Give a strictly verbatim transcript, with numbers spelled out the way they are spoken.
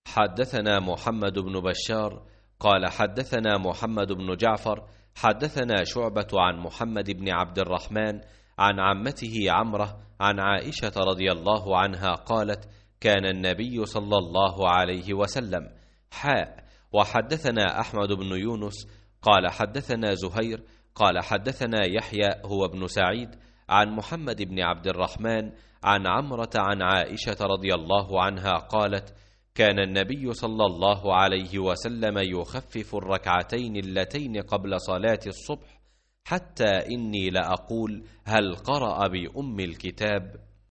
حدثنا محمد بن بشار قال حدثنا محمد بن جعفر حدثنا شعبة عن محمد بن عبد الرحمن عن عمته عمرة عن عائشة رضي الله عنها قالت: كان النبي صلى الله عليه وسلم. حاء. وحدثنا أحمد بن يونس قال حدثنا زهير قال حدثنا يحيى هو ابن سعيد عن محمد بن عبد الرحمن عن عمرة عن عائشة رضي الله عنها قالت: كان النبي صلى الله عليه وسلم يخفف الركعتين اللتين قبل صلاة الصبح، حتى إني لأقول: هل قرأ بأم الكتاب؟